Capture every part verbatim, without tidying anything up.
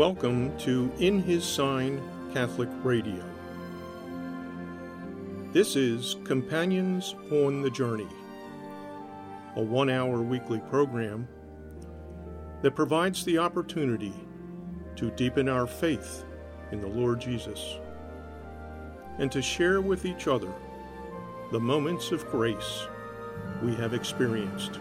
Welcome to In His Sign Catholic Radio. This is Companions on the Journey, a one-hour weekly program that provides the opportunity to deepen our faith in the Lord Jesus and to share with each other the moments of grace we have experienced.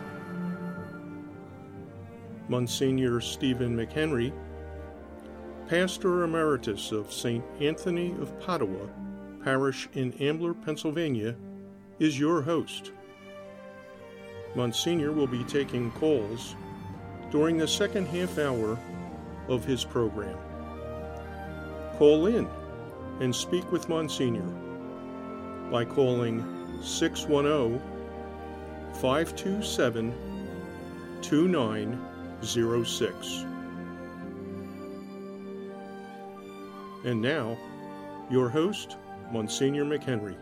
Monsignor Stephen McHenry, Pastor Emeritus of Saint Anthony of Padua Parish in Ambler, Pennsylvania, is your host. Monsignor will be taking calls during the second half hour of his program. Call in and speak with Monsignor by calling six one zero, five two seven, two nine zero six. And now, your host, Monsignor McHenry.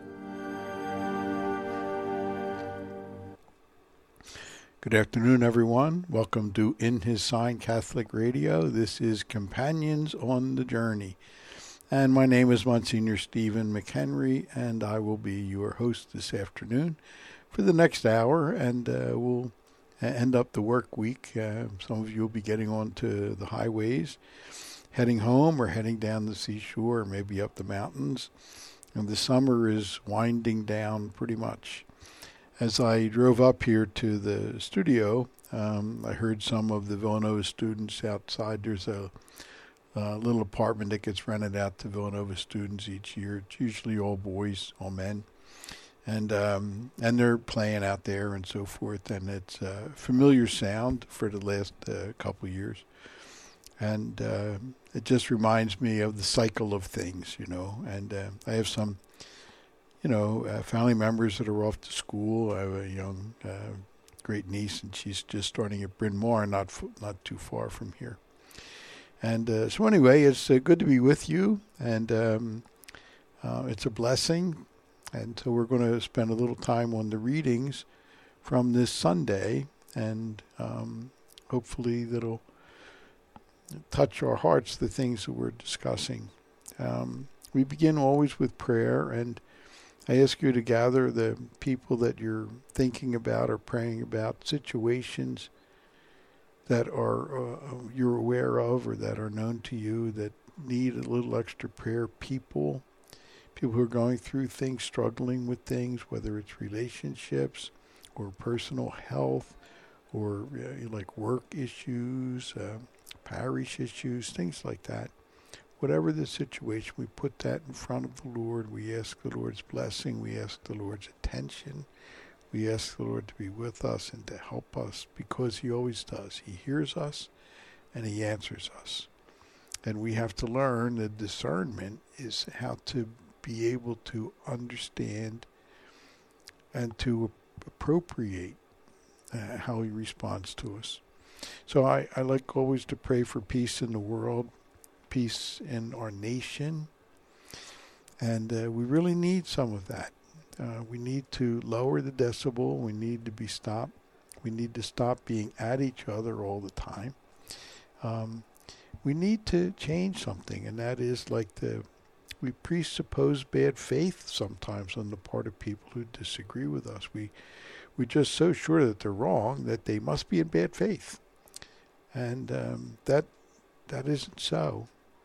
Good afternoon, everyone. Welcome to In His Sign Catholic Radio. This is Companions on the Journey. And my name is Monsignor Stephen McHenry, and I will be your host this afternoon for the next hour, and uh, we'll end up the work week. Uh, some of you will be getting onto the highways, heading home or heading down the seashore or maybe up the mountains. And the summer is winding down pretty much. As I drove up here to the studio, um, I heard some of the Villanova students outside. There's a, a little apartment that gets rented out to Villanova students each year. It's usually all boys, all men. And um, and they're playing out there and so forth. And it's a familiar sound for the last uh, couple of years. And uh, it just reminds me of the cycle of things, you know. And uh, I have some, you know, uh, family members that are off to school. I have a young, uh, great niece, and she's just starting at Bryn Mawr, not f- not too far from here. And uh, so anyway, it's uh, good to be with you, and um, uh, it's a blessing. And so we're going to spend a little time on the readings from this Sunday, and um, hopefully that'll touch our hearts, the things that we're discussing. Um, we begin always with prayer, and I ask you to gather the people that you're thinking about or praying about, situations that are uh, you're aware of or that are known to you that need a little extra prayer. People, people who are going through things, struggling with things, whether it's relationships or personal health or uh, like work issues, uh, parish issues, things like that. Whatever the situation, we put that in front of the Lord. We ask the Lord's blessing. We ask the Lord's attention. We ask the Lord to be with us and to help us, because He always does. He hears us and He answers us. And we have to learn that discernment is how to be able to understand and to appropriate uh, how He responds to us. So I, I like always to pray for peace in the world, peace in our nation, and uh, we really need some of that. Uh, we need to lower the decibel. We need to be stopped. We need to stop being at each other all the time. Um, we need to change something, and that is like the we presuppose bad faith sometimes on the part of people who disagree with us. We we're just so sure that they're wrong that they must be in bad faith. And um, that that isn't so.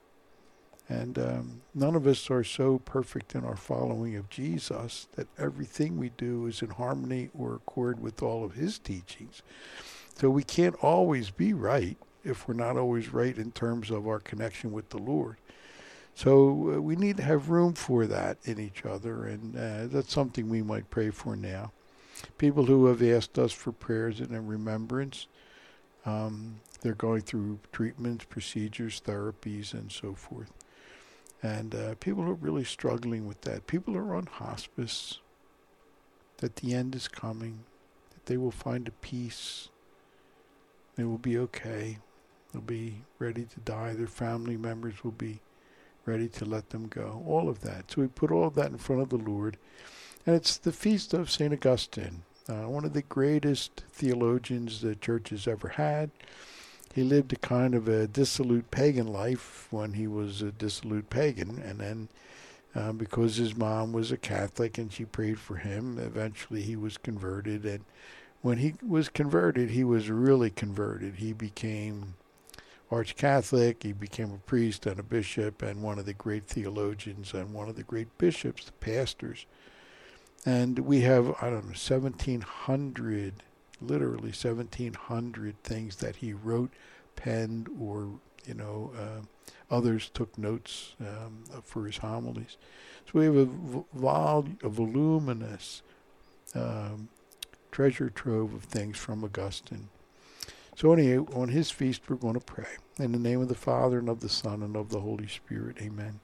And um, none of us are so perfect in our following of Jesus that everything we do is in harmony or accord with all of His teachings. So we can't always be right if we're not always right in terms of our connection with the Lord. So uh, we need to have room for that in each other, and uh, that's something we might pray for now. People who have asked us for prayers and in remembrance, um, they're going through treatments, procedures, therapies, and so forth. And uh, people are really struggling with that. People are on hospice, that the end is coming, that they will find a peace. They will be okay. They'll be ready to die. Their family members will be ready to let them go. All of that. So we put all of that in front of the Lord. And it's the feast of Saint Augustine, uh, one of the greatest theologians the church has ever had. he lived a kind of a dissolute pagan life when he was a dissolute pagan, and then uh, because his mom was a Catholic and she prayed for him, eventually he was converted. And when he was converted, he was really converted. He became Arch Catholic, he became a priest and a bishop and one of the great theologians and one of the great bishops, the pastors. And we have, I don't know, seventeen hundred, literally seventeen hundred things that he wrote, penned, or, you know, uh, others took notes um, for his homilies. So we have a, vol- a voluminous um, treasure trove of things from Augustine. So anyway, on his feast, we're going to pray. In the name of the Father, and of the Son, and of the Holy Spirit. Amen.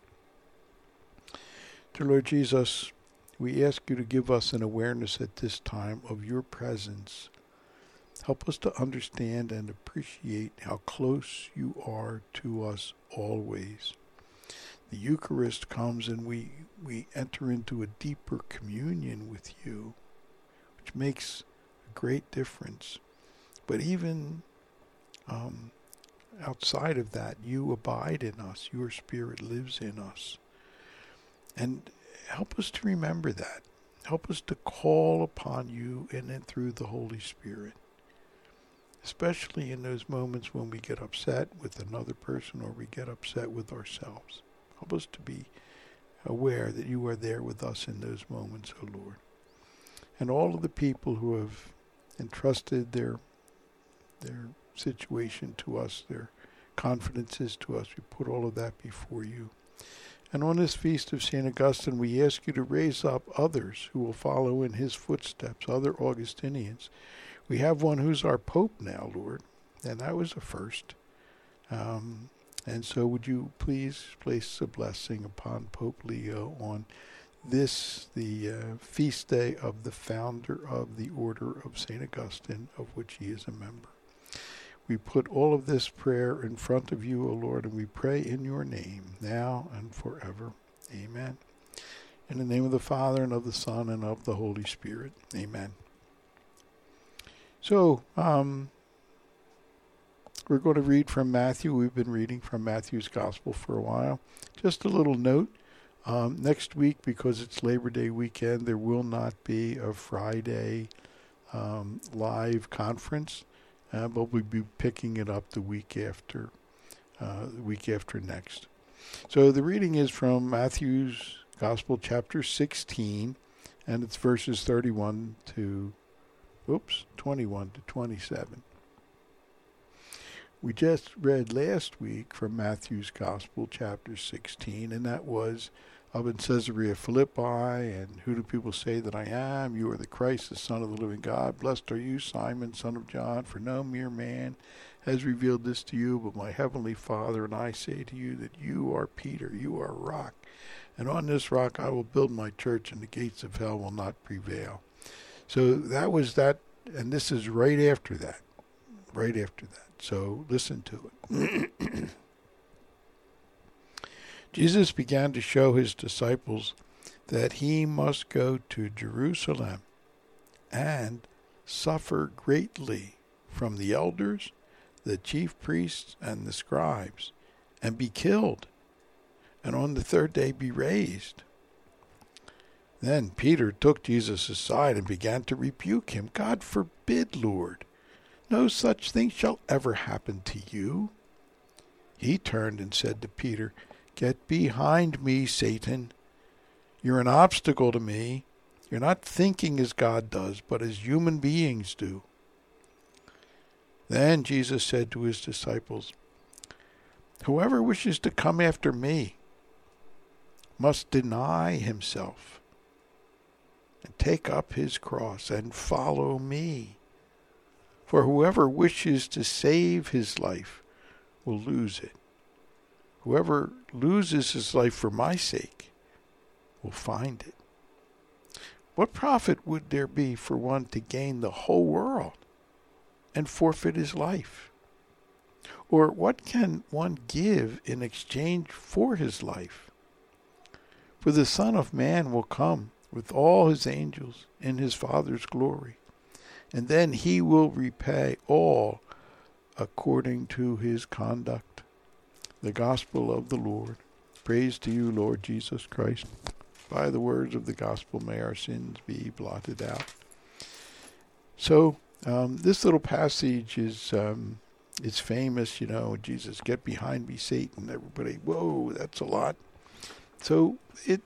Dear Lord Jesus, we ask you to give us an awareness at this time of your presence. Help us to understand and appreciate how close you are to us always. The Eucharist comes and we, we enter into a deeper communion with you, which makes a great difference. But even um, outside of that, you abide in us. Your Spirit lives in us. And help us to remember that. Help us to call upon you in and through the Holy Spirit, especially in those moments when we get upset with another person or we get upset with ourselves. Help us to be aware that you are there with us in those moments, O Lord. And all of the people who have entrusted their their situation to us, their confidences to us, we put all of that before you. And on this feast of Saint Augustine, we ask you to raise up others who will follow in his footsteps, other Augustinians. We have one who's our Pope now, Lord, and that was a first. Um, and so would you please place a blessing upon Pope Leo on this, the uh, feast day of the founder of the Order of Saint Augustine, of which he is a member. We put all of this prayer in front of you, O Lord, and we pray in your name, now and forever. Amen. In the name of the Father, and of the Son, and of the Holy Spirit. Amen. So, um, we're going to read from Matthew. We've been reading from Matthew's Gospel for a while. Just a little note. Um, next week, because it's Labor Day weekend, there will not be a Friday um, live conference. Uh, but we'll be picking it up the week after, uh, the week after next. So the reading is from Matthew's Gospel, chapter sixteen, and it's verses thirty-one to, oops, twenty-one to twenty-seven. We just read last week from Matthew's Gospel, chapter sixteen, and that was up in Caesarea Philippi, and who do people say that I am? You are the Christ, the Son of the living God. Blessed are you, Simon, son of John, for no mere man has revealed this to you, but my heavenly Father. And I say to you that you are Peter, you are a rock, and on this rock I will build my church, and the gates of hell will not prevail. So that was that, and this is right after that, right after that. So listen to it. Jesus began to show his disciples that he must go to Jerusalem and suffer greatly from the elders, the chief priests, and the scribes, and be killed, and on the third day be raised. Then Peter took Jesus aside and began to rebuke him. God forbid, Lord, no such thing shall ever happen to you. He turned and said to Peter, Get behind me, Satan. You're an obstacle to me. You're not thinking as God does, but as human beings do. Then Jesus said to his disciples, Whoever wishes to come after me must deny himself and take up his cross and follow me. For whoever wishes to save his life will lose it. Whoever loses his life for my sake will find it. What profit would there be for one to gain the whole world and forfeit his life? Or what can one give in exchange for his life? For the Son of Man will come with all his angels in his Father's glory, and then he will repay all according to his conduct. The gospel of the Lord. Praise to you, Lord Jesus Christ. By the words of the gospel, may our sins be blotted out. So um, this little passage is um, is famous, you know, Jesus, get behind me, Satan. Everybody, whoa, that's a lot. So it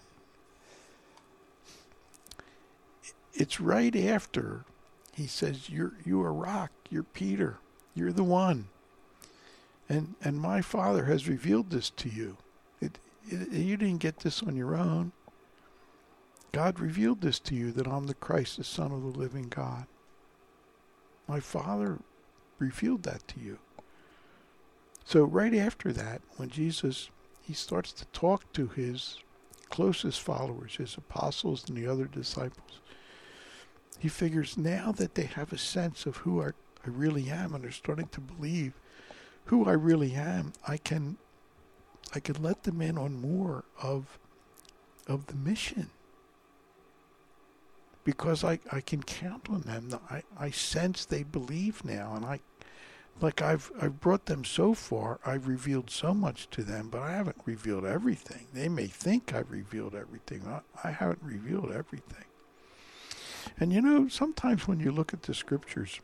it's right after he says, you're you are rock, you're Peter, you're the one. And and my Father has revealed this to you. It, it, you didn't get this on your own. God revealed this to you, that I'm the Christ, the Son of the living God. My Father revealed that to you. So right after that, when Jesus, he starts to talk to his closest followers, his apostles and the other disciples, he figures now that they have a sense of who I, I really am, and they're starting to believe who I really am, I can I can let them in on more of of the mission. Because I, I can count on them. I, I sense they believe now, and I like I've I've brought them so far, I've revealed so much to them, but I haven't revealed everything. They may think I've revealed everything. I, I haven't revealed everything. And you know, sometimes when you look at the scriptures,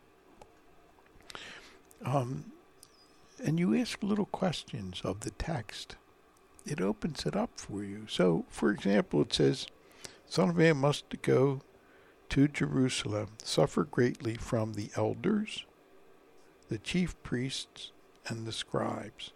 um, and you ask little questions of the text, it opens it up for you. So, for example, it says, Son of Man must go to Jerusalem, suffer greatly from the elders, the chief priests, and the scribes.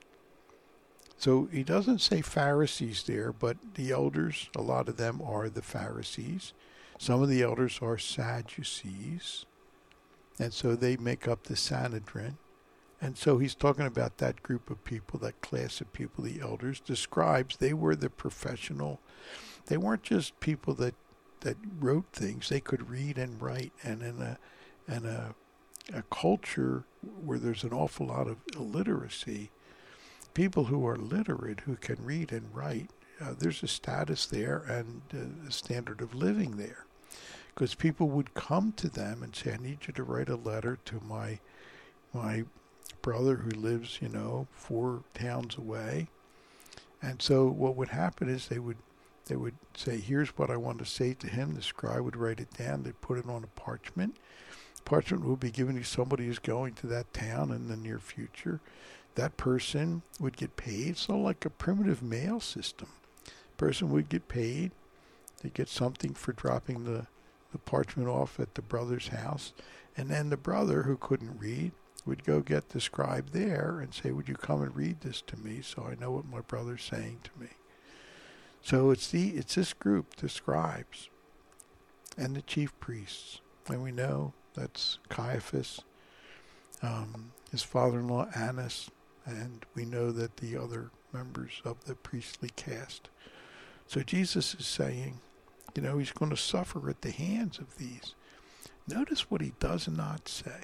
So he doesn't say Pharisees there, but the elders, a lot of them are the Pharisees. Some of the elders are Sadducees, and so they make up the Sanhedrin. And so he's talking about that group of people, that class of people, the elders. The scribes, they were the professional. They weren't just people that, that wrote things. They could read and write. And in a, in a, a culture where there's an awful lot of illiteracy, people who are literate, who can read and write, uh, there's a status there and uh, a standard of living there. Because people would come to them and say, I need you to write a letter to my my brother who lives, you know, four towns away. And so what would happen is they would they would say, here's what I want to say to him. The scribe would write it down. They'd put it on a parchment. Parchment would be given to somebody who's going to that town in the near future. That person would get paid. So like a primitive mail system. Person would get paid. They'd get something for dropping the, the parchment off at the brother's house. And then the brother, who couldn't read, would go get the scribe there and say, would you come and read this to me so I know what my brother's saying to me? So it's the it's this group, the scribes and the chief priests. And we know that's Caiaphas, um, his father-in-law Annas, and we know that the other members of the priestly caste. So Jesus is saying, you know, he's going to suffer at the hands of these. Notice what he does not say.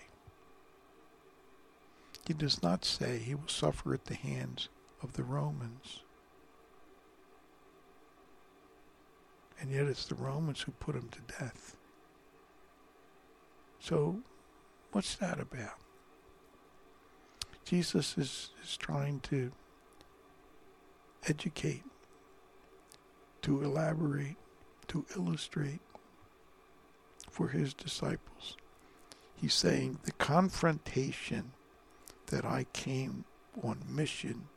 He does not say he will suffer at the hands of the Romans. And yet it's the Romans who put him to death. So what's that about? Jesus is, is trying to educate, to elaborate, to illustrate for his disciples. He's saying the confrontation that I came on mission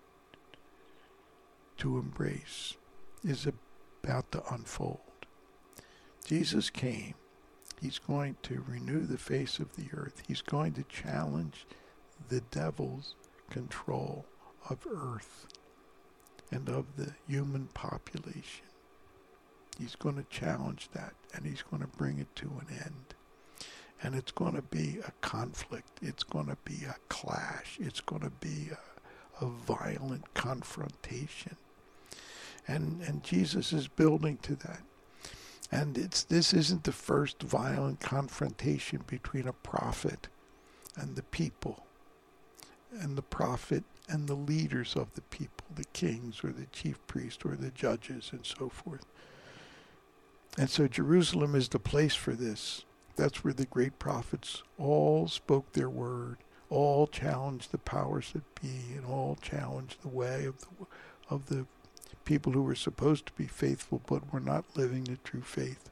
to embrace is about to unfold. Jesus came. He's going to renew the face of the earth. He's going to challenge the devil's control of earth and of the human population. He's going to challenge that, and he's going to bring it to an end. And it's going to be a conflict. It's going to be a clash. It's going to be a, a violent confrontation. And and Jesus is building to that. And it's this isn't the first violent confrontation between a prophet and the people, and the prophet and the leaders of the people, the kings or the chief priests or the judges and so forth. And so Jerusalem is the place for this. That's where the great prophets all spoke their word, all challenged the powers that be, and all challenged the way of the of the people who were supposed to be faithful but were not living the true faith.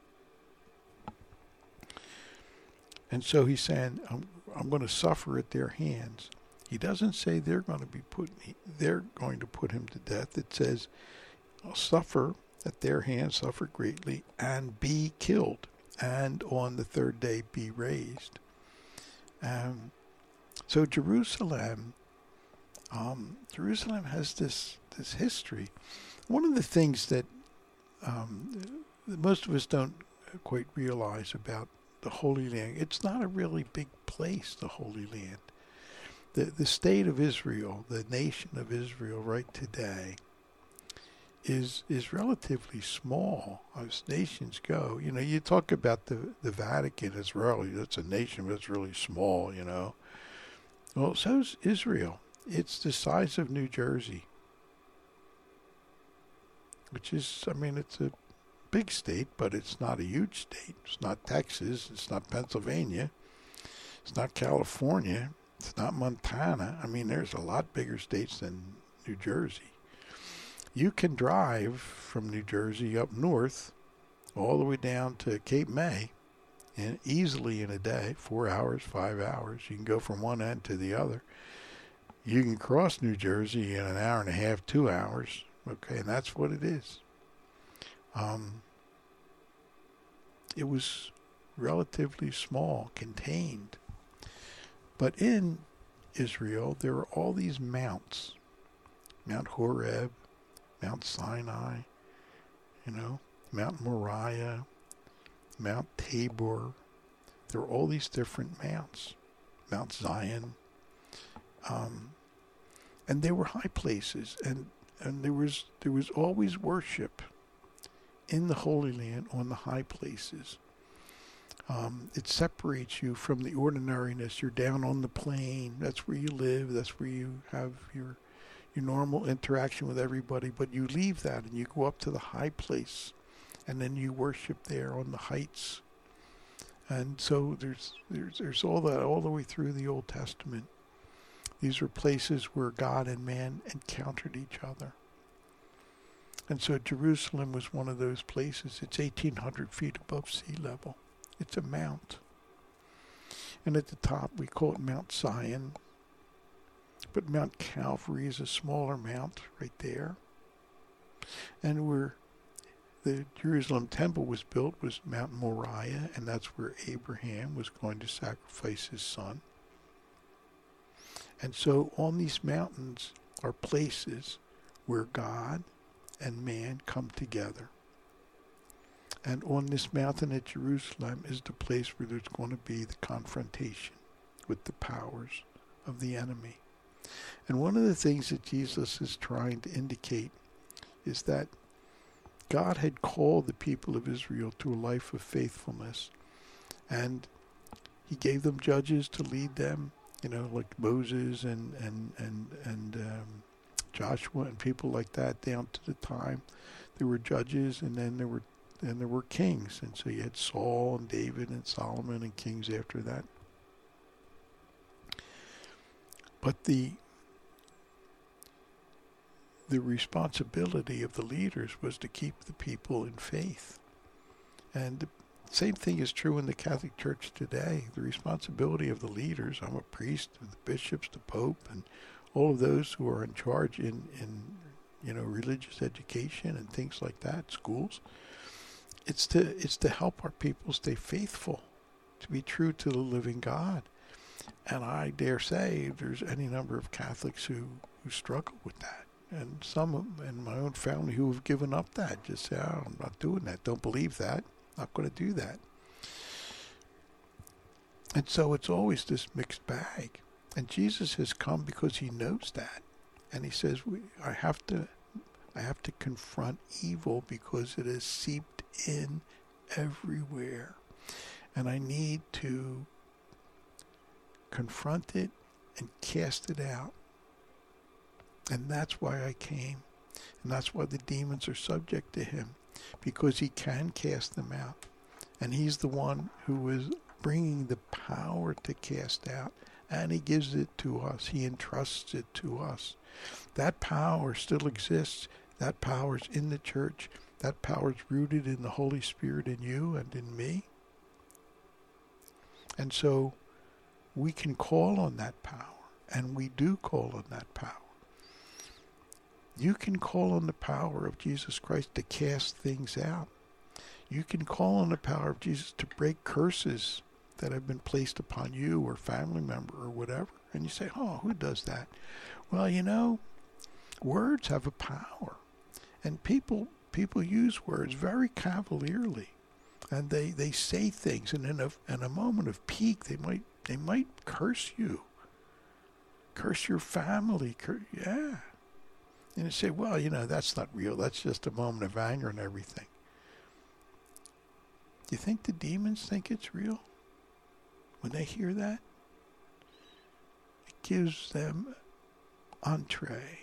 And so he's saying, I'm, I'm going to suffer at their hands. He doesn't say they're going to be put, they're going to put him to death. It says, I'll suffer at their hands, suffer greatly, and be killed, and on the third day be raised. Um, so Jerusalem, um, Jerusalem has this this history. One of the things that um, most of us don't quite realize about the Holy Land, it's not a really big place, the Holy Land. The, the state of Israel, the nation of Israel right today, is is relatively small as nations go. You know, you talk about the, the Vatican, it's really, that's a nation, but it's really small, you know. Well, so's Israel. It's the size of New Jersey, which is, I mean, it's a big state, but it's not a huge state. It's not Texas. It's not Pennsylvania. It's not California. It's not Montana. I mean, there's a lot bigger states than New Jersey. You can drive from New Jersey up north all the way down to Cape May and easily in a day, four hours, five hours. You can go from one end to the other. You can cross New Jersey in an hour and a half, two hours. Okay, and that's what it is. Um, it was relatively small, contained. But in Israel, there are all these mounts. Mount Horeb, Mount Sinai, you know, Mount Moriah, Mount Tabor. There are all these different mounts. Mount Zion. Um, and they were high places, and, and there was there was always worship in the Holy Land on the high places. Um, it separates you from the ordinariness. You're down on the plain. That's where you live. That's where you have your your normal interaction with everybody. But you leave that and you go up to the high place, and then you worship there on the heights. And so there's there's there's all that all the way through the Old Testament. These were places where God and man encountered each other. And so Jerusalem was one of those places. It's eighteen hundred feet above sea level. It's a mount. And at the top, we call it Mount Zion. But Mount Calvary is a smaller mount right there. And where the Jerusalem temple was built was Mount Moriah, and that's where Abraham was going to sacrifice his son. And so on these mountains are places where God and man come together. And on this mountain at Jerusalem is the place where there's going to be the confrontation with the powers of the enemy. And one of the things that Jesus is trying to indicate is that God had called the people of Israel to a life of faithfulness. And he gave them judges to lead them, you know, like Moses and, and, and, and um, Joshua and people like that down to the time. There were judges, and then there were and there were kings. And so you had Saul and David and Solomon and kings after that. But the the responsibility of the leaders was to keep the people in faith. And the same thing is true in the Catholic Church today. The responsibility of the leaders, I'm a priest, the bishops, the Pope, and all of those who are in charge in, in you know, religious education and things like that, schools, it's to it's to help our people stay faithful, to be true to the living God. And I dare say there's any number of Catholics who, who struggle with that. And some in my own family who have given up that, just say, oh, I'm not doing that, don't believe that, not going to do that. And so it's always this mixed bag. And Jesus has come because he knows that. And he says, we, I have to I have to confront evil because it has seeped in everywhere. And I need to confront it and cast it out. And that's why I came. And that's why the demons are subject to him, because he can cast them out. And he's the one who is bringing the power to cast out, and he gives it to us. He entrusts it to us. That power still exists. That power is in the church. That power is rooted in the Holy Spirit in you and in me. And so we can call on that power, and we do call on that power. You can call on the power of Jesus Christ to cast things out. You can call on the power of Jesus to break curses that have been placed upon you or family member or whatever. And you say, oh, who does that? Well, you know, words have a power. And people people use words very cavalierly. And they, they say things, and in a in a moment of pique, they might they might curse you, curse your family, cur- yeah. And you say, well, you know, that's not real. That's just a moment of anger and everything. Do you think the demons think it's real when they hear that? It gives them entree.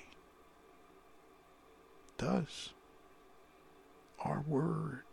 It does. Our words.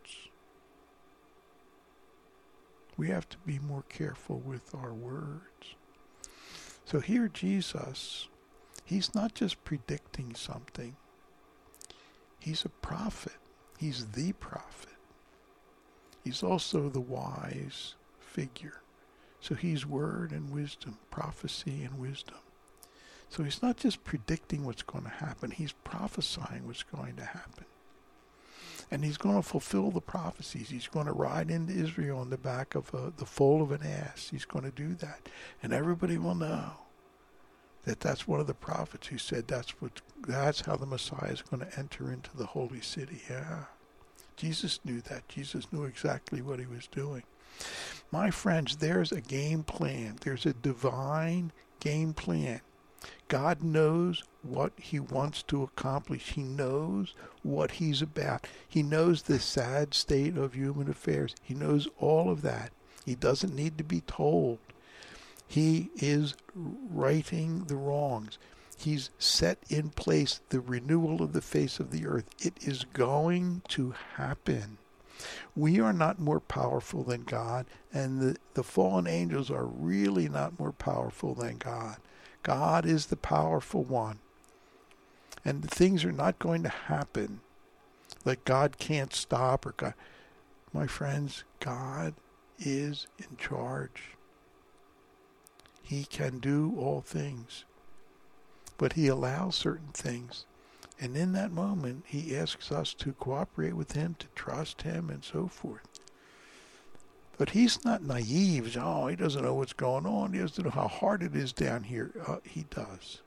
We have to be more careful with our words. So here Jesus, he's not just predicting something. He's a prophet. He's the prophet. He's also the wise figure. So he's word and wisdom, prophecy and wisdom. So he's not just predicting what's going to happen. He's prophesying what's going to happen. And he's going to fulfill the prophecies. He's going to ride into Israel on the back of a, the foal of an ass. He's going to do that. And everybody will know that that's one of the prophets who said that's what that's how the Messiah is going to enter into the holy city. Yeah. Jesus knew that. Jesus knew exactly what he was doing. My friends, there's a game plan. There's a divine game plan. God knows what he wants to accomplish. He knows what he's about. He knows the sad state of human affairs. He knows all of that. He doesn't need to be told. He is righting the wrongs. He's set in place the renewal of the face of the earth. It is going to happen. We are not more powerful than God, and the, the fallen angels are really not more powerful than God. God is the powerful one. And the things are not going to happen like God can't stop or God. My friends, God is in charge. He can do all things. But he allows certain things. And in that moment, he asks us to cooperate with him, to trust him, and so forth. But he's not naive. Oh, he doesn't know what's going on. He doesn't know how hard it is down here. Uh, he does.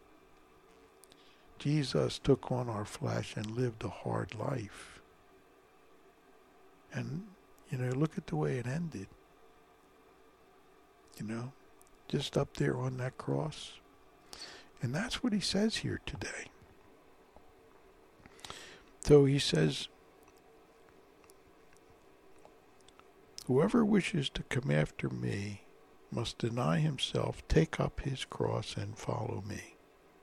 Jesus took on our flesh and lived a hard life. And, you know, look at the way it ended. You know, just up there on that cross. And that's what he says here today. So he says, whoever wishes to come after me must deny himself, take up his cross, and follow me.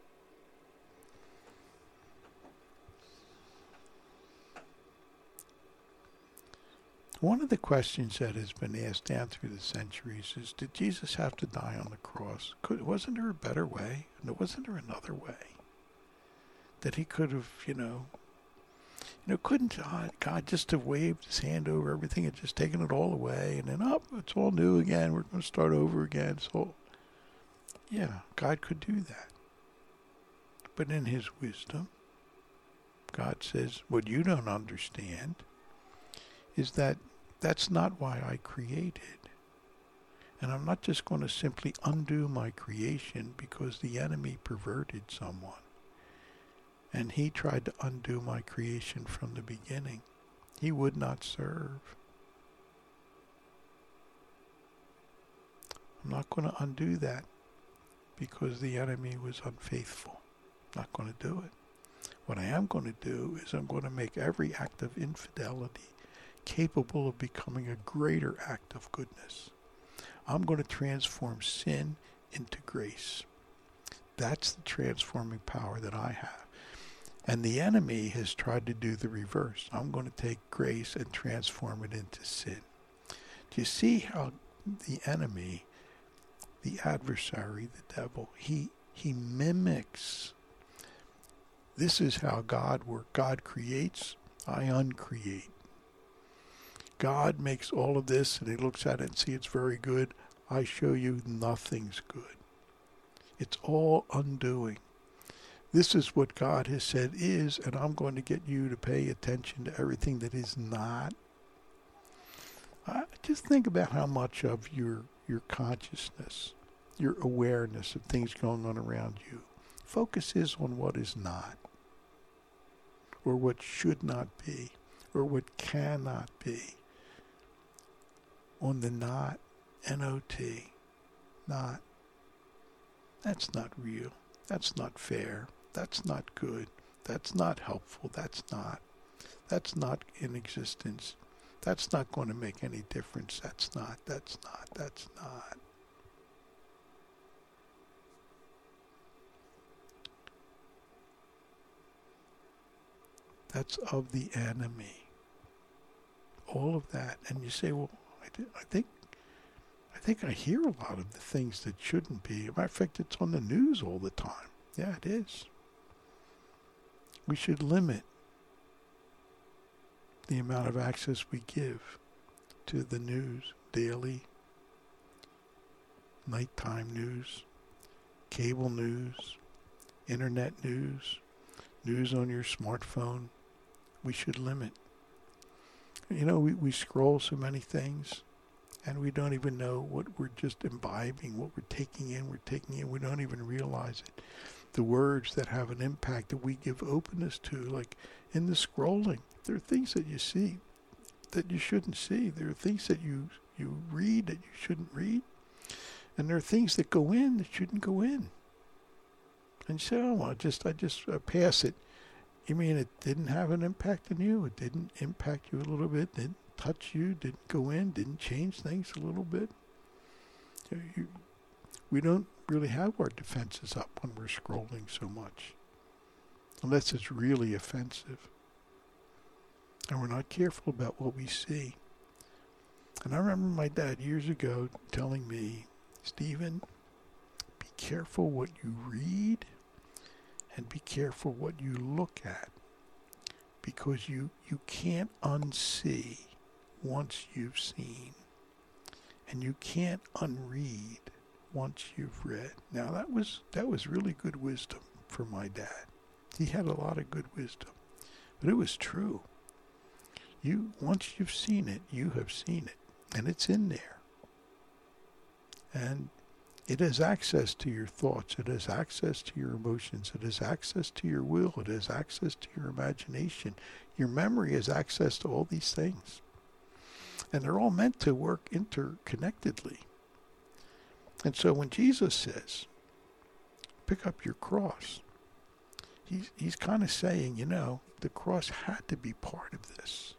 One of the questions that has been asked down through the centuries is, did Jesus have to die on the cross? Could, wasn't there a better way? And wasn't there another way? That he could have, you know, you know, couldn't God, God just have waved his hand over everything and just taken it all away and then, oh, it's all new again. We're going to start over again. So, yeah, God could do that. But in his wisdom, God says, what you don't understand is that that's not why I created. And I'm not just going to simply undo my creation because the enemy perverted someone. And he tried to undo my creation from the beginning. He would not serve. I'm not going to undo that because the enemy was unfaithful. I'm not going to do it. What I am going to do is I'm going to make every act of infidelity capable of becoming a greater act of goodness. I'm going to transform sin into grace. That's the transforming power that I have. And the enemy has tried to do the reverse. I'm going to take grace and transform it into sin. Do you see how the enemy the adversary, the devil. He he mimics. This is how God works. God creates, I uncreate. God makes all of this, and he looks at it and sees it's very good. I show you nothing's good. It's all undoing. This is what God has said is, and I'm going to get you to pay attention to everything that is not. Uh, just think about how much of your your consciousness, your awareness of things going on around you, focuses on what is not, or what should not be, or what cannot be. On the not, N O T, not. That's not real. That's not fair. That's not good. That's not helpful. That's not. That's not in existence. That's not going to make any difference. That's not. That's not. That's not. That's of the enemy. All of that. And you say, well, I, did, I think I think I hear a lot of the things that shouldn't be. As a matter of fact, it's on the news all the time. Yeah, it is. We should limit the amount of access we give to the news, daily, nighttime news, cable news, internet news, news on your smartphone. We should limit. You know, we, we scroll so many things, and we don't even know what we're just imbibing, what we're taking in, we're taking in, we don't even realize it. The words that have an impact that we give openness to, like in the scrolling, there are things that you see that you shouldn't see. There are things that you, you read that you shouldn't read. And there are things that go in that shouldn't go in. And you say, oh, I just, I just uh, pass it. You mean it didn't have an impact on you? It didn't impact you a little bit? Didn't touch you? Didn't go in? Didn't change things a little bit? You, you, we don't really have our defenses up when we're scrolling so much, unless it's really offensive. And we're not careful about what we see. And I remember my dad years ago telling me, Stephen, be careful what you read and be careful what you look at, because you, you can't unsee once you've seen, and you can't unread once you've read. Now that was that was really good wisdom for my dad. He had a lot of good wisdom, but it was true. You once you've seen it, you have seen it, and it's in there. And it has access to your thoughts. It has access to your emotions. It has access to your will. It has access to your imagination. Your memory has access to all these things. And they're all meant to work interconnectedly. And so when Jesus says, pick up your cross, he's, he's kind of saying, you know, the cross had to be part of this.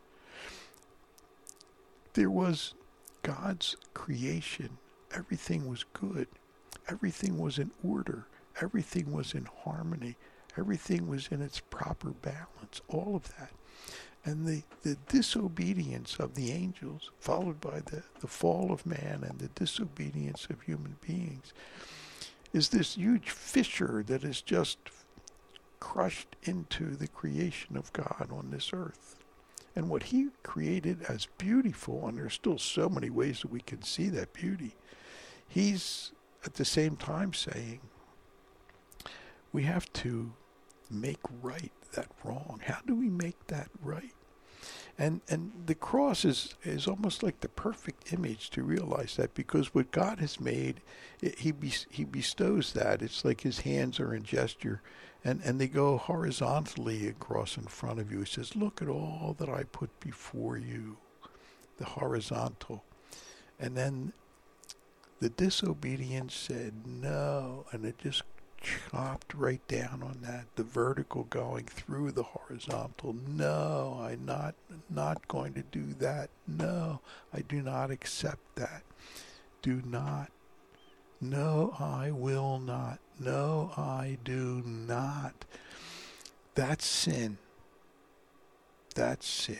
There was God's creation. Everything was good. Everything was in order. Everything was in harmony. Everything was in its proper balance. All of that. And the, the disobedience of the angels, followed by the, the fall of man and the disobedience of human beings, is this huge fissure that is just crushed into the creation of God on this earth. And what he created as beautiful, and there's still so many ways that we can see that beauty, he's at the same time saying, we have to make right that wrong. How do we make that right? And and the cross is, is almost like the perfect image to realize that, because what God has made, it, he be, he bestows that. It's like his hands are in gesture, and, and they go horizontally across in front of you. He says, look at all that I put before you, the horizontal. And then the disobedience said no, and it just chopped right down on that, the vertical going through the horizontal. No, I'm not not going to do that. No, I do not accept that. Do not. No, I will not. No, I do not. That's sin. That's sin.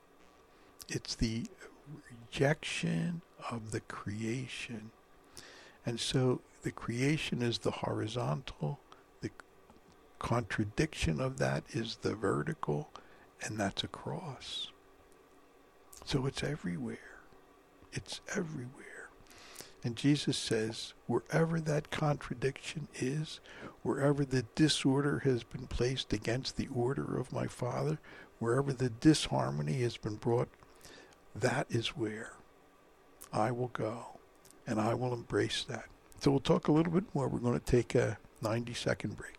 It's the rejection of the creation. And so the creation is the horizontal, the contradiction of that is the vertical, and that's a cross. So it's everywhere. It's everywhere. And Jesus says, wherever that contradiction is, wherever the disorder has been placed against the order of my Father, wherever the disharmony has been brought, that is where I will go, and I will embrace that. So we'll talk a little bit more. We're going to take a ninety second break.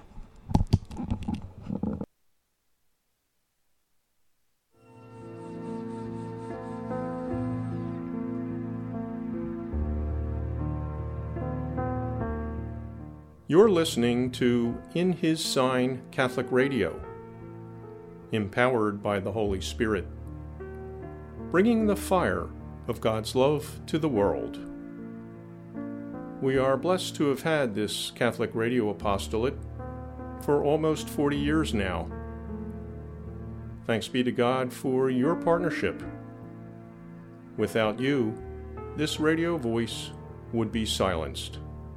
You're listening to In His Sign Catholic Radio, empowered by the Holy Spirit, bringing the fire of God's love to the world. We are blessed to have had this Catholic radio apostolate for almost forty years now. Thanks be to God for your partnership. Without you, this radio voice would be silenced.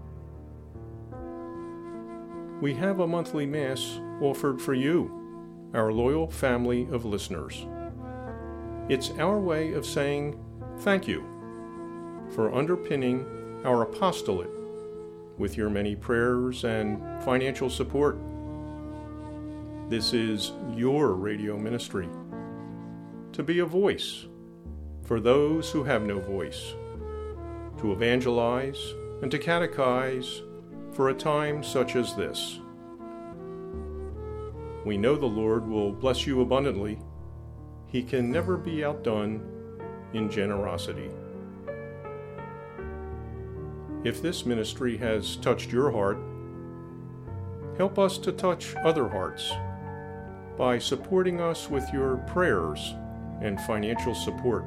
We have a monthly Mass offered for you, our loyal family of listeners. It's our way of saying thank you for underpinning our apostolate with your many prayers and financial support. This is your radio ministry, to be a voice for those who have no voice, to evangelize and to catechize for a time such as this. We know the Lord will bless you abundantly. He can never be outdone in generosity. If this ministry has touched your heart, help us to touch other hearts by supporting us with your prayers and financial support.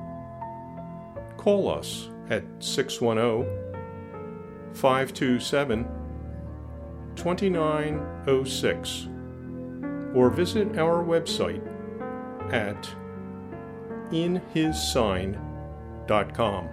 Call us at six one zero, five two seven, two nine zero six or visit our website at in his sign dot com.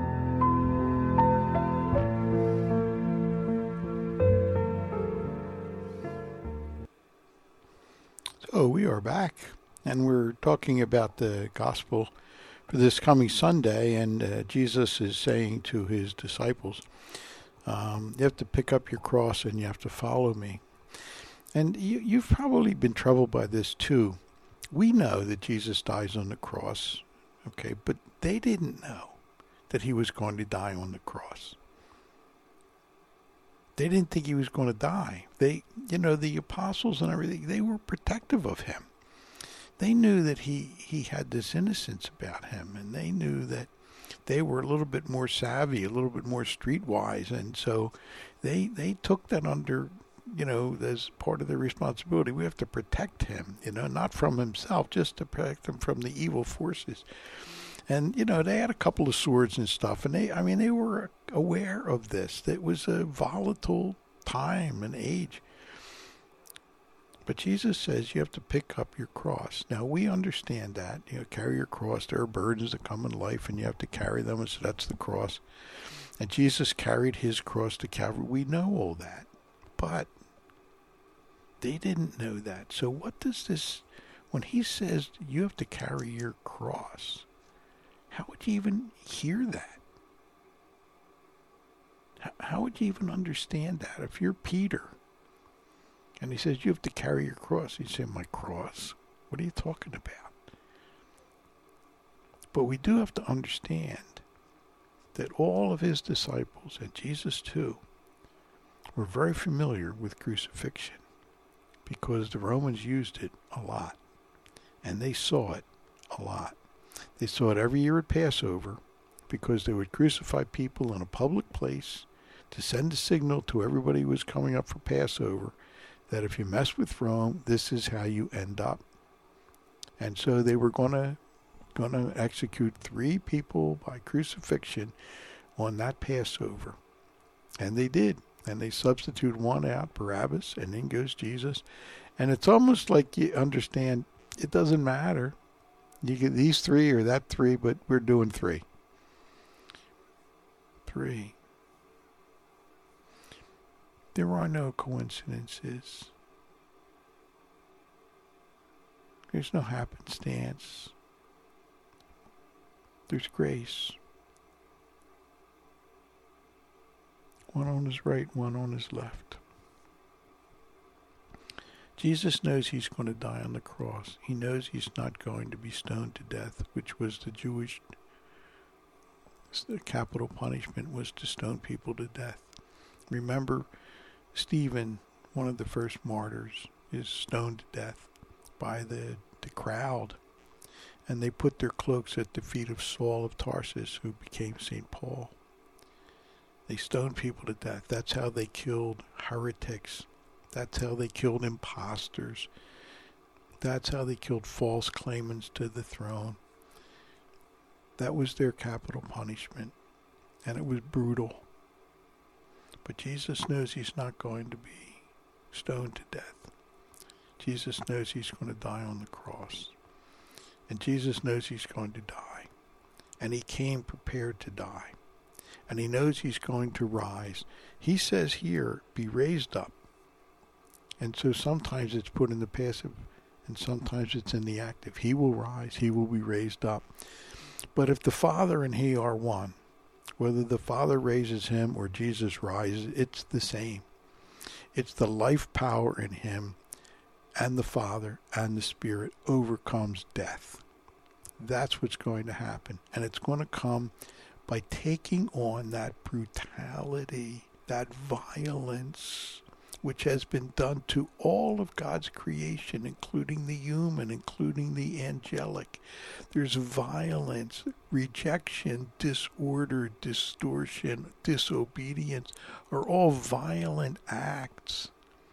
So we are back, and we're talking about the gospel for this coming Sunday, and uh, Jesus is saying to his disciples, um, you have to pick up your cross and you have to follow me. And you, you've probably been troubled by this too. We know that Jesus dies on the cross, okay, but they didn't know that he was going to die on the cross. They didn't think he was going to die. They, you know, the apostles and everything, they were protective of him. They knew that he, he had this innocence about him, and they knew that they were a little bit more savvy, a little bit more streetwise, and so they they took that under, you know, as part of their responsibility. We have to protect him, you know, not from himself, just to protect him from the evil forces. And, you know, they had a couple of swords and stuff, and they, I mean, they were aware of this. It was a volatile time and age. But Jesus says you have to pick up your cross. Now, we understand that. You know, carry your cross. There are burdens that come in life, and you have to carry them, and so that's the cross. And Jesus carried his cross to Calvary. We know all that. But they didn't know that. So what does this, when he says you have to carry your cross, how would you even hear that? How would you even understand that? If you're Peter and he says you have to carry your cross, you say, my cross? What are you talking about? But we do have to understand that all of his disciples, and Jesus too, were very familiar with crucifixion because the Romans used it a lot and they saw it a lot. They saw it every year at Passover because they would crucify people in a public place to send a signal to everybody who was coming up for Passover that if you mess with Rome, this is how you end up. And so they were going to going to execute three people by crucifixion on that Passover. And they did. And they substitute one out, Barabbas, and in goes Jesus. And it's almost like you understand it doesn't matter. You get these three or that three, but we're doing three. Three. There are no coincidences. There's no happenstance. There's grace. One on his right, one on his left. Jesus knows he's going to die on the cross. He knows he's not going to be stoned to death, which was the Jewish the capital punishment, was to stone people to death. Remember, Stephen, one of the first martyrs, is stoned to death by the, the crowd. And they put their cloaks at the feet of Saul of Tarsus, who became Saint Paul. They stoned people to death. That's how they killed heretics. That's how they killed imposters. That's how they killed false claimants to the throne. That was their capital punishment, and it was brutal. But Jesus knows he's not going to be stoned to death. Jesus knows he's going to die on the cross. And Jesus knows he's going to die. And he came prepared to die. And he knows he's going to rise. He says here, be raised up. And so sometimes it's put in the passive, and sometimes it's in the active. He will rise, he will be raised up. But if the Father and he are one, whether the Father raises him or Jesus rises, it's the same. It's the life power in him, and the Father and the Spirit overcomes death. That's what's going to happen. And it's going to come by taking on that brutality, that violence, which has been done to all of God's creation, including the human, including the angelic. There's violence, rejection, disorder, distortion, disobedience, are all violent acts.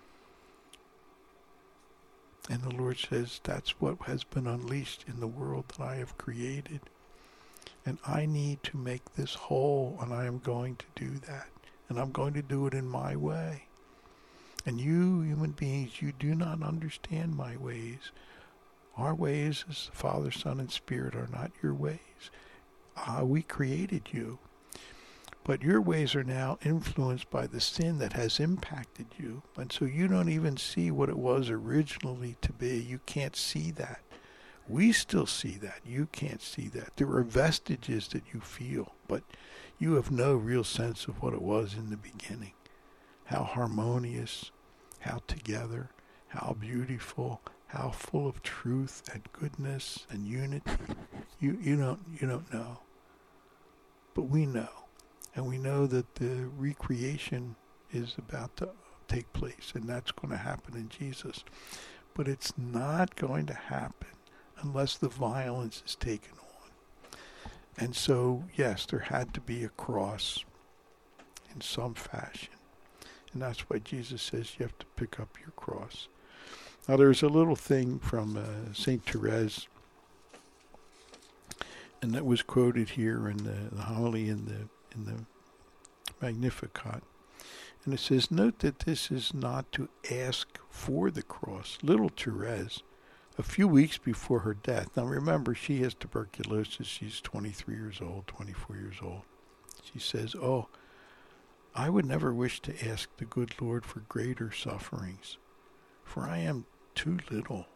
And the Lord says, that's what has been unleashed in the world that I have created. And I need to make this whole, and I am going to do that. And I'm going to do it in my way. And you, human beings, you do not understand my ways. Our ways as Father, Son, and Spirit are not your ways. Ah, we created you. But your ways are now influenced by the sin that has impacted you. And so you don't even see what it was originally to be. You can't see that. We still see that. You can't see that. There are vestiges that you feel, but you have no real sense of what it was in the beginning. How harmonious, how together, how beautiful, how full of truth and goodness and unity. You you don't you don't know. But we know. And we know that the recreation is about to take place, and that's going to happen in Jesus. But it's not going to happen unless the violence is taken on. And so, yes, there had to be a cross in some fashion. And that's why Jesus says you have to pick up your cross. Now, there's a little thing from uh, Saint Therese, and that was quoted here in the, the homily in the in the Magnificat. And it says, note that this is not to ask for the cross. Little Therese, a few weeks before her death, now remember, she has tuberculosis. She's twenty-three years old, twenty-four years old. She says, oh, I would never wish to ask the good Lord for greater sufferings, for I am too little.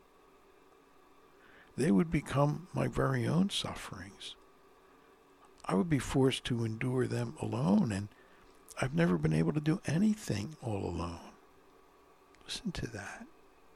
They would become my very own sufferings. I would be forced to endure them alone, and I've never been able to do anything all alone. Listen to that.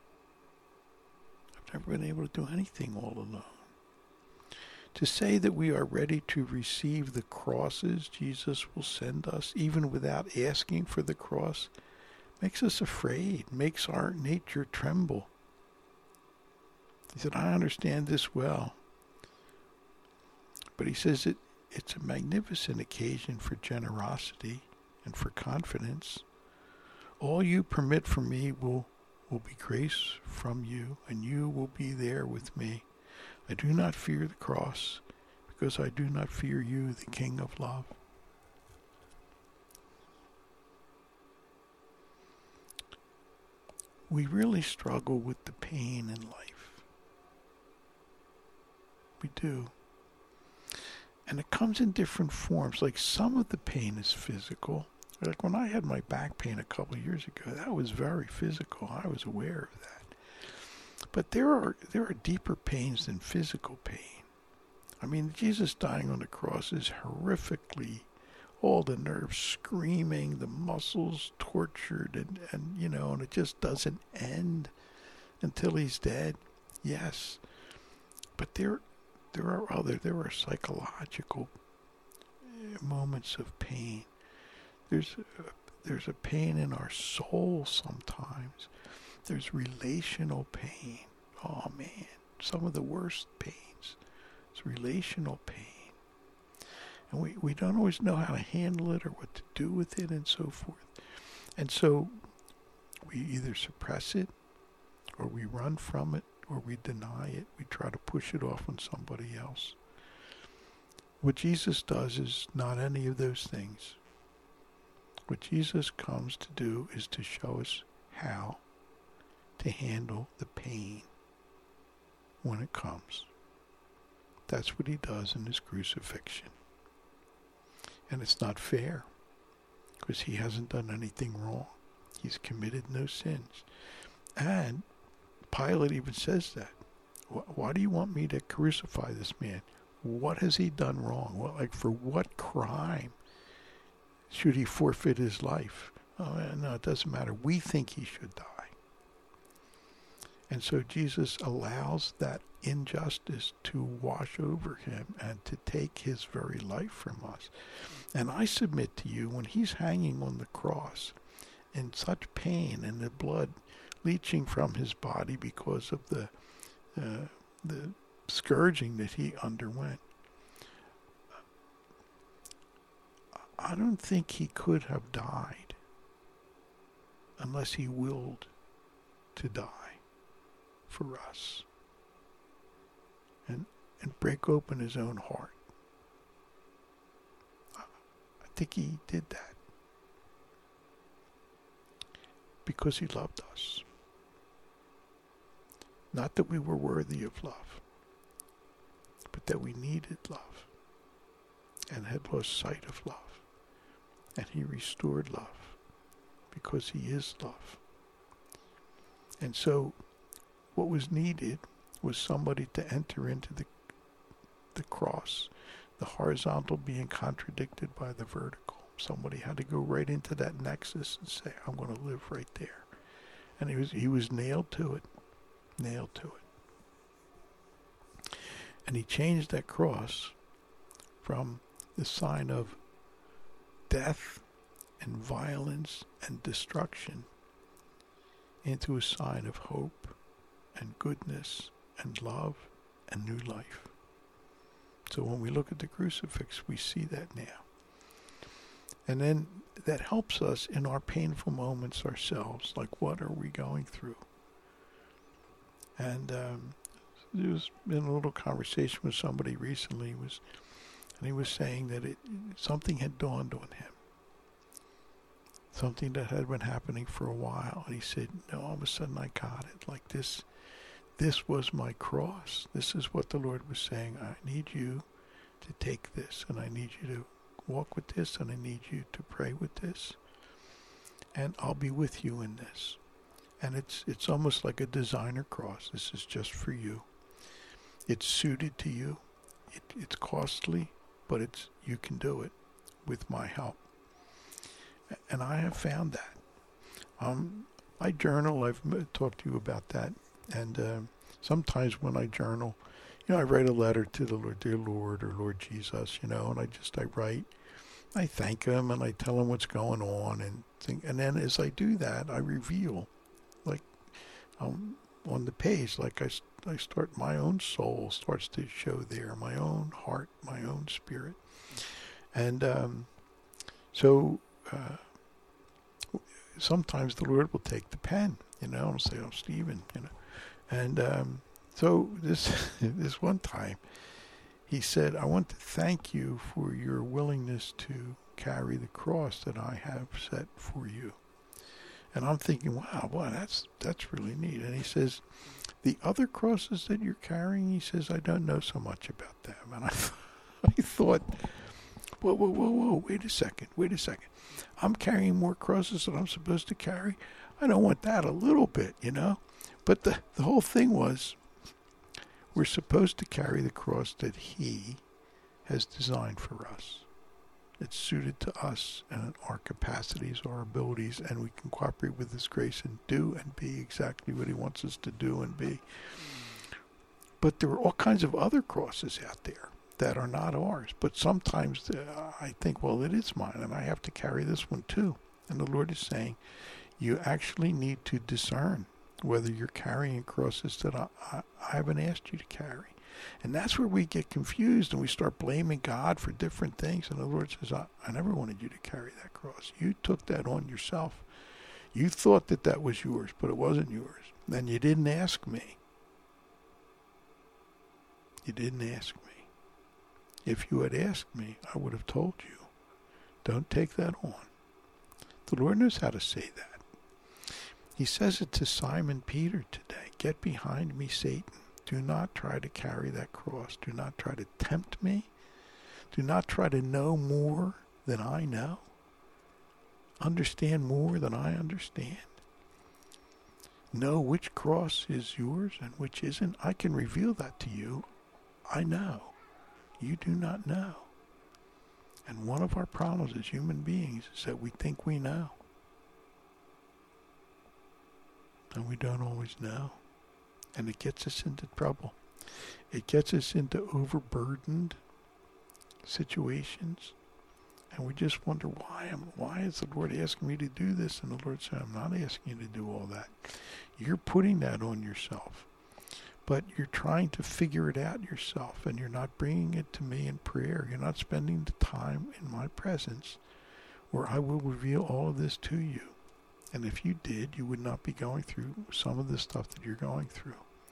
I've never been able to do anything all alone. To say that we are ready to receive the crosses Jesus will send us, even without asking for the cross, makes us afraid, makes our nature tremble. He said, I understand this well. But he says it, it's a magnificent occasion for generosity and for confidence. All you permit from me will, will be grace from you, and you will be there with me. I do not fear the cross, because I do not fear you, the King of love. We really struggle with the pain in life. We do. And it comes in different forms. Like some of the pain is physical. Like when I had my back pain a couple of years ago, that was very physical. I was aware of that. But there are there are deeper pains than physical pain. I mean, Jesus dying on the cross is horrifically, all the nerves screaming, the muscles tortured, and, and you know, and it just doesn't end until he's dead. Yes. But there there are other, there are psychological moments of pain. There's a, there's a pain in our soul sometimes. There's relational pain. Oh man, some of the worst pains. It's relational pain. And we, we don't always know how to handle it or what to do with it and so forth. And so we either suppress it or we run from it or we deny it. We try to push it off on somebody else. What Jesus does is not any of those things. What Jesus comes to do is to show us how to handle the pain when it comes. That's what he does in his crucifixion. And it's not fair, because he hasn't done anything wrong. He's committed no sins. And Pilate even says that. Why do you want me to crucify this man? What has he done wrong? Well, like, for what crime should he forfeit his life? Oh, no, it doesn't matter. We think he should die. And so Jesus allows that injustice to wash over him and to take his very life from us. And I submit to you, when he's hanging on the cross in such pain and the blood leaching from his body because of the uh, the scourging that he underwent, I don't think he could have died unless he willed to die for us and and break open his own heart. I think he did that because he loved us. Not that we were worthy of love, but that we needed love and had lost sight of love. And he restored love because he is love. And so what was needed was somebody to enter into the the cross, the horizontal being contradicted by the vertical. Somebody had to go right into that nexus and say, I'm going to live right there. And he was he was nailed to it, nailed to it. And he changed that cross from the sign of death and violence and destruction into a sign of hope and goodness and love and new life. So when we look at the crucifix, we see that now. And then that helps us in our painful moments ourselves. Like, what are we going through? And um, there was been a little conversation with somebody recently, was, and he was saying that it something had dawned on him. Something that had been happening for a while. And he said, no, all of a sudden I got it. Like this, this was my cross. This is what the Lord was saying. I need you to take this, and I need you to walk with this, and I need you to pray with this. And I'll be with you in this. And it's it's almost like a designer cross. This is just for you. It's suited to you. It, it's costly, but it's you can do it with my help. And I have found that. Um, I journal. I've talked to you about that. And uh, sometimes when I journal, you know, I write a letter to the Lord, dear Lord, or Lord Jesus, you know, and I just, I write, I thank him, and I tell him what's going on, and think, and then as I do that, I reveal, like, um, on the page, like I, I start, my own soul starts to show there, my own heart, my own spirit. And um, so uh, sometimes the Lord will take the pen, you know, and say, oh, Stephen, you know, and um, so this this one time, he said, I want to thank you for your willingness to carry the cross that I have set for you. And I'm thinking, wow, boy, that's that's really neat. And he says, the other crosses that you're carrying, he says, I don't know so much about them. And I, I thought, Whoa, whoa, whoa, whoa, wait a second, wait a second. I'm carrying more crosses than I'm supposed to carry. I don't want that a little bit, you know. But the, the whole thing was, we're supposed to carry the cross that he has designed for us. It's suited to us and our capacities, our abilities, and we can cooperate with his grace and do and be exactly what he wants us to do and be. But there are all kinds of other crosses out there that are not ours. But sometimes uh, I think, well, it is mine, and I have to carry this one too. And the Lord is saying, you actually need to discern whether you're carrying crosses that I, I, I haven't asked you to carry. And that's where we get confused and we start blaming God for different things. And the Lord says, I, I never wanted you to carry that cross. You took that on yourself. You thought that that was yours, but it wasn't yours. And you didn't ask me. You didn't ask me. If you had asked me, I would have told you. Don't take that on. The Lord knows how to say that. He says it to Simon Peter today. Get behind me, Satan. Do not try to carry that cross. Do not try to tempt me. Do not try to know more than I know. Understand more than I understand. Know which cross is yours and which isn't. I can reveal that to you. I know. You do not know. And one of our problems as human beings is that we think we know. And we don't always know. And it gets us into trouble. It gets us into overburdened situations. And we just wonder, why am why is the Lord asking me to do this? And the Lord said, I'm not asking you to do all that. You're putting that on yourself. But you're trying to figure it out yourself, and you're not bringing it to me in prayer. You're not spending the time in my presence where I will reveal all of this to you. And if you did, you would not be going through some of the stuff that you're going through.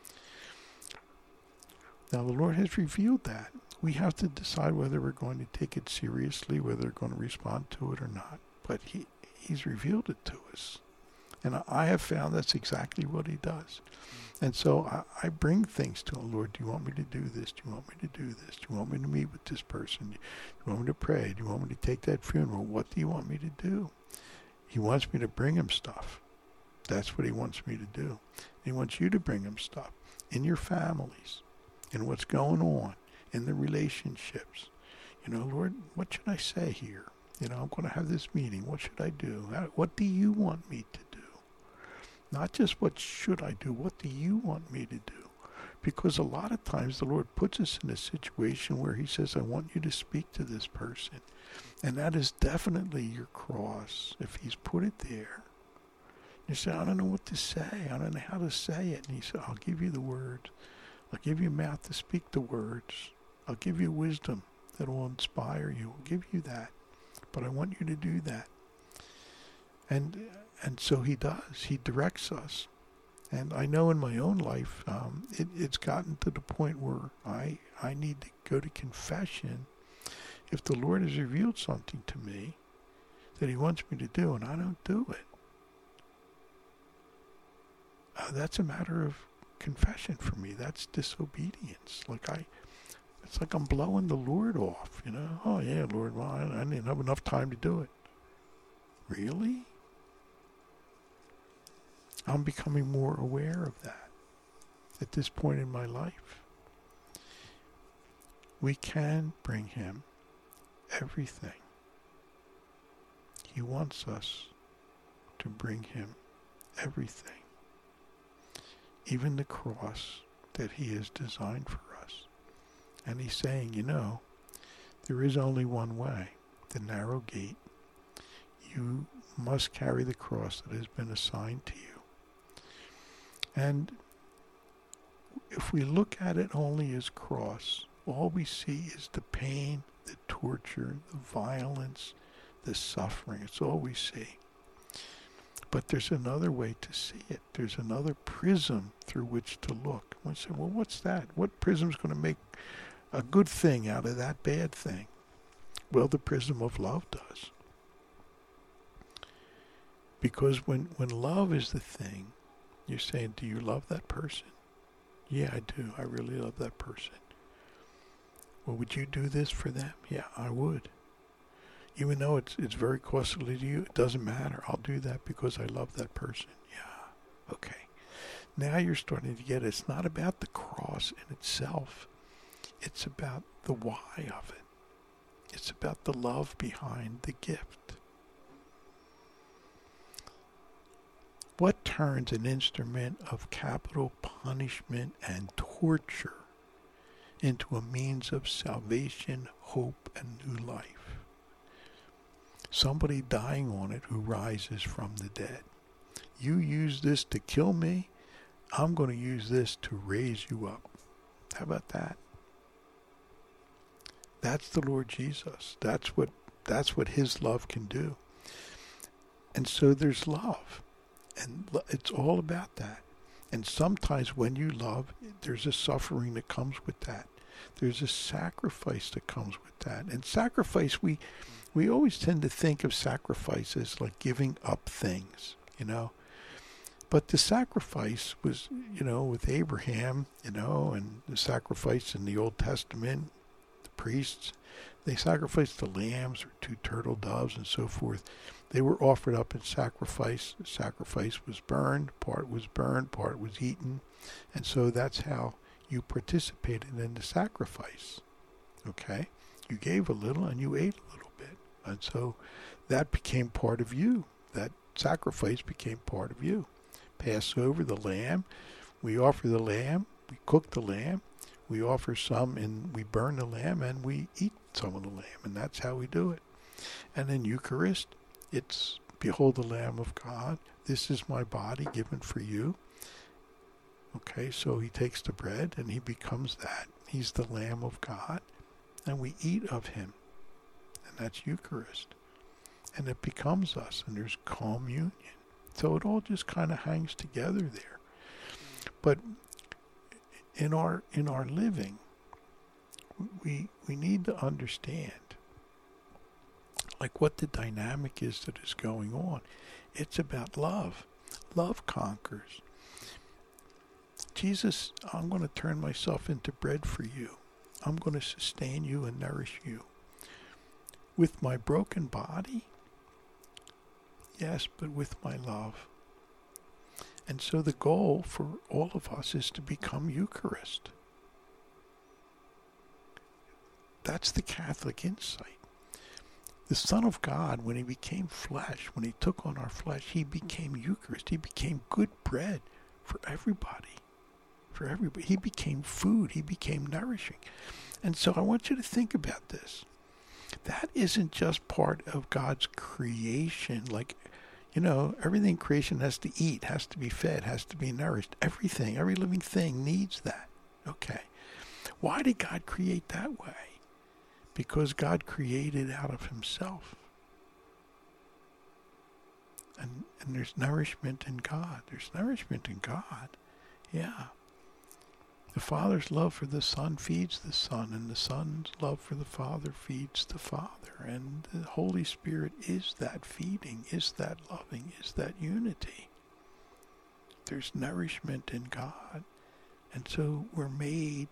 Now, the Lord has revealed that. We have to decide whether we're going to take it seriously, whether we're going to respond to it or not. But he, he's revealed it to us. And I have found that's exactly what he does. And so I, I bring things to him. Lord, do you want me to do this? Do you want me to do this? Do you want me to meet with this person? Do you want me to pray? Do you want me to take that funeral? What do you want me to do? He wants me to bring him stuff. That's what he wants me to do. He wants you to bring him stuff in your families, in what's going on, in the relationships. You know, Lord, what should I say here? You know, I'm going to have this meeting. What should I do? What do you want me to do? Not just what should I do, what do you want me to do? Because a lot of times the Lord puts us in a situation where he says, I want you to speak to this person. And that is definitely your cross, if he's put it there. You say, I don't know what to say. I don't know how to say it. And he said, I'll give you the words. I'll give you a mouth to speak the words. I'll give you wisdom that will inspire you. I'll give you that. But I want you to do that. And and so he does. He directs us. And I know in my own life, um, it, it's gotten to the point where I I need to go to confession if the Lord has revealed something to me that he wants me to do and I don't do it. Uh, that's a matter of confession for me. That's disobedience. Like I, it's like I'm blowing the Lord off, you know. Oh yeah, Lord, well, I, I didn't have enough time to do it. Really? I'm becoming more aware of that at this point in my life. We can bring him everything. He wants us to bring him everything. Even the cross that he has designed for us. And he's saying, you know, there is only one way, the narrow gate. You must carry the cross that has been assigned to you. And if we look at it only as cross, all we see is the pain, the torture, the violence, the suffering. It's all we see. But there's another way to see it. There's another prism through which to look. We say, well, what's that? What prism's going to make a good thing out of that bad thing? Well, the prism of love does. Because when, when love is the thing, you're saying, do you love that person? Yeah, I do. I really love that person. Well, would you do this for them? Yeah, I would. Even though it's it's very costly to you, it doesn't matter. I'll do that because I love that person. Yeah, okay. Now you're starting to get it. It's not about the cross in itself. It's about the why of it. It's about the love behind the gift. What turns an instrument of capital punishment and torture into a means of salvation, hope, and new life? Somebody dying on it who rises from the dead. You use this to kill me, I'm going to use this to raise you up. How about that? That's the Lord Jesus. That's what that's what his love can do. And so there's love. And it's all about that. And sometimes when you love, there's a suffering that comes with that. There's a sacrifice that comes with that. And sacrifice, we we always tend to think of sacrifice as like giving up things, you know. But the sacrifice was, you know, with Abraham, you know, and the sacrifice in the Old Testament, the priests, they sacrificed the lambs or two turtle doves and so forth. They were offered up in sacrifice. The sacrifice was burned, part was burned, part was eaten. And so that's how you participated in the sacrifice. Okay? You gave a little and you ate a little bit. And so that became part of you. That sacrifice became part of you. Passover, the lamb. We offer the lamb. We cook the lamb. We offer some and we burn the lamb and we eat some of the lamb. And that's how we do it. And in Eucharist, it's, behold the Lamb of God. This is my body given for you. Okay, so he takes the bread and he becomes that. He's the Lamb of God. And we eat of him. And that's Eucharist. And it becomes us. And there's communion. So it all just kind of hangs together there. But in our in our living, we we need to understand like what the dynamic is that is going on. It's about love. Love conquers. Jesus, I'm going to turn myself into bread for you. I'm going to sustain you and nourish you. With my broken body? Yes, but with my love. And so the goal for all of us is to become Eucharist. That's the Catholic insight. The Son of God, when he became flesh, when he took on our flesh, he became Eucharist. He became good bread for everybody. For everybody. He became food. He became nourishing. And so I want you to think about this. That isn't just part of God's creation. Like, you know, everything in creation has to eat, has to be fed, has to be nourished. Everything, every living thing needs that. Okay. Why did God create that way? Because God created out of himself. And and there's nourishment in God. There's nourishment in God. Yeah. The Father's love for the Son feeds the Son, and the Son's love for the Father feeds the Father. And the Holy Spirit is that feeding, is that loving, is that unity. There's nourishment in God. And so we're made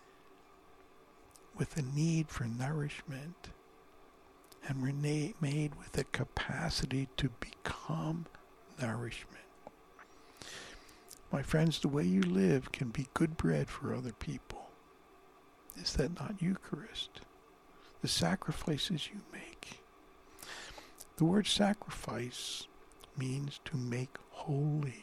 with a need for nourishment, and we're na- made with a capacity to become nourishment. My friends, the way you live can be good bread for other people. Is that not Eucharist? The sacrifices you make. The word sacrifice means to make holy.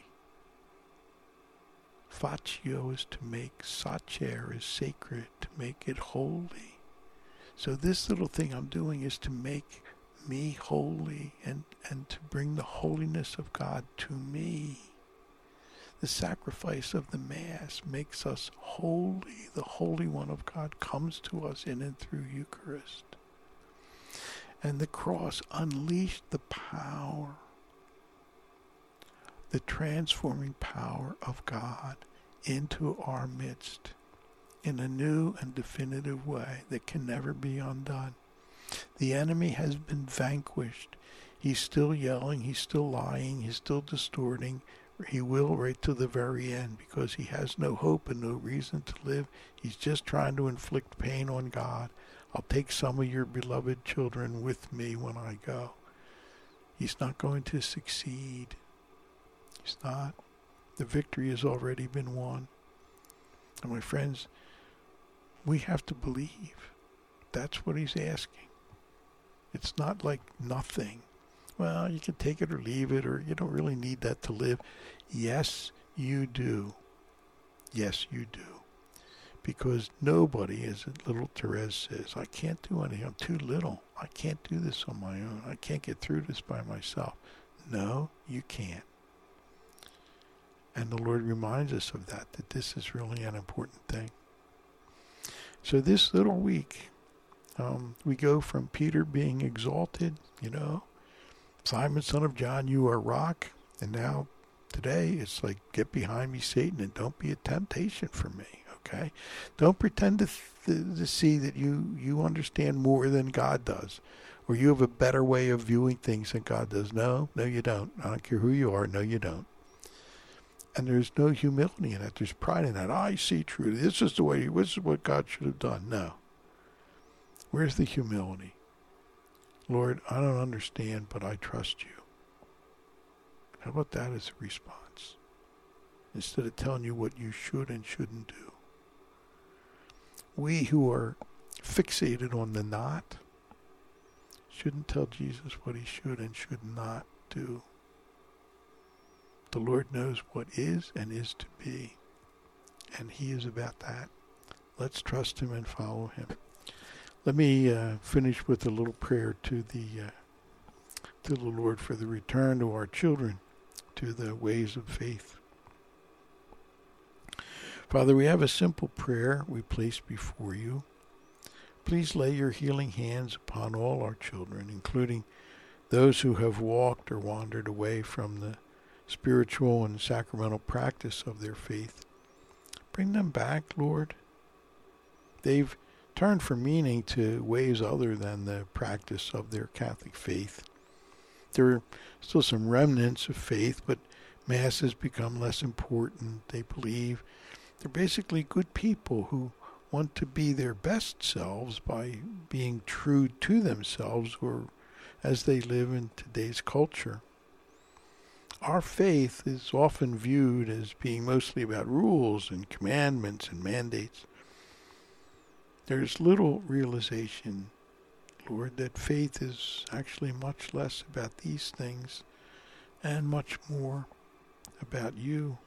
Faccio is to make, sacer is sacred, to make it holy. So this little thing I'm doing is to make me holy and, and to bring the holiness of God to me. The sacrifice of the Mass makes us holy. The Holy One of God comes to us in and through Eucharist. And the cross unleashed the power, the transforming power of God into our midst in a new and definitive way that can never be undone. The enemy has been vanquished. He's still yelling, he's still lying, he's still distorting. He will right to the very end because he has no hope and no reason to live. He's just trying to inflict pain on God. I'll take some of your beloved children with me when I go. He's not going to succeed. He's not. The victory has already been won. And my friends, we have to believe. That's what he's asking. It's not like nothing. Well, you can take it or leave it, or you don't really need that to live. Yes, you do. Yes, you do. Because nobody, as little Therese says, I can't do anything. I'm too little. I can't do this on my own. I can't get through this by myself. No, you can't. And the Lord reminds us of that, that this is really an important thing. So this little week, um, we go from Peter being exalted, you know, Simon, son of John, you are rock. And now today it's like, get behind me, Satan, and don't be a temptation for me, okay? Don't pretend to, th- to see that you, you understand more than God does, or you have a better way of viewing things than God does. No, no, you don't. I don't care who you are. No, you don't. And there's no humility in that. There's pride in that. I see truth. This is the way, this is what God should have done. No. Where's the humility? Lord, I don't understand, but I trust you. How about that as a response? Instead of telling you what you should and shouldn't do. We who are fixated on the not shouldn't tell Jesus what he should and should not do. The Lord knows what is and is to be, and he is about that. Let's trust him and follow him. Let me uh, finish with a little prayer to the uh, to the Lord for the return to our children to the ways of faith. Father, we have a simple prayer we place before you. Please lay your healing hands upon all our children, including those who have walked or wandered away from the spiritual and sacramental practice of their faith. Bring them back, Lord. They've turned for meaning to ways other than the practice of their Catholic faith. There are still some remnants of faith, but Mass has become less important. They believe they're basically good people who want to be their best selves by being true to themselves or as they live in today's culture. Our faith is often viewed as being mostly about rules and commandments and mandates. There's little realization, Lord, that faith is actually much less about these things and much more about you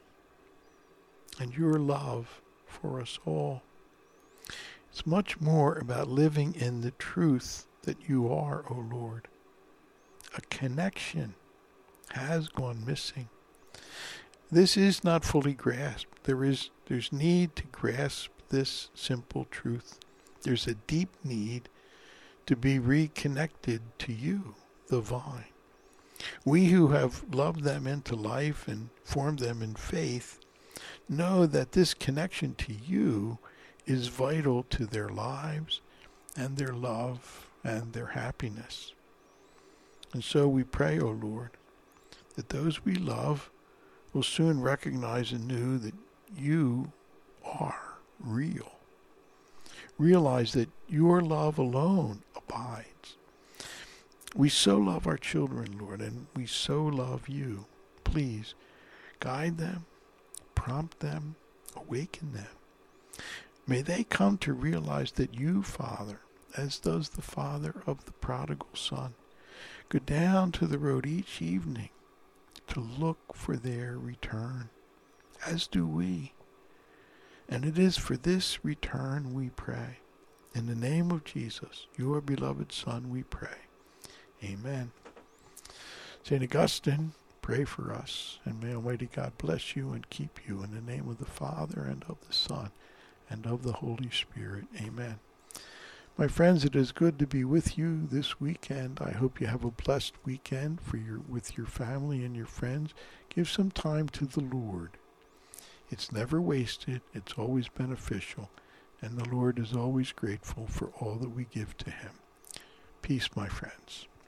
and your love for us all. It's much more about living in the truth that you are, O Lord. A connection has gone missing. This is not fully grasped. There is there's need to grasp this simple truth. There's a deep need to be reconnected to you, the vine. We who have loved them into life and formed them in faith know that this connection to you is vital to their lives and their love and their happiness. And so we pray, O Lord, that those we love will soon recognize anew that you are real. Realize that your love alone abides. We so love our children, Lord, and we so love you. Please guide them, prompt them, awaken them. May they come to realize that you, Father, as does the father of the prodigal son, go down to the road each evening to look for their return, as do we. And it is for this return we pray. In the name of Jesus, your beloved Son, we pray. Amen. Saint Augustine, pray for us, and may Almighty God bless you and keep you in the name of the Father and of the Son and of the Holy Spirit. Amen. My friends, it is good to be with you this weekend. I hope you have a blessed weekend for your with your family and your friends. Give some time to the Lord. It's never wasted. It's always beneficial. And the Lord is always grateful for all that we give to him. Peace, my friends.